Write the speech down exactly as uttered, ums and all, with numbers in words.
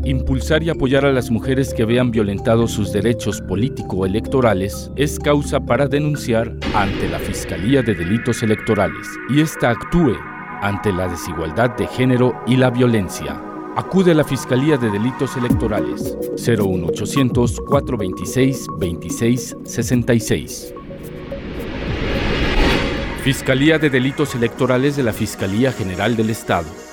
Impulsar y apoyar a las mujeres que vean violentados sus derechos político-electorales es causa para denunciar ante la Fiscalía de Delitos Electorales y ésta actúe ante la desigualdad de género y la violencia. Acude a la Fiscalía de Delitos Electorales cero uno ochocientos, cuatrocientos veintiséis, veintiséis sesenta y seis. Fiscalía de Delitos Electorales de la Fiscalía General del Estado.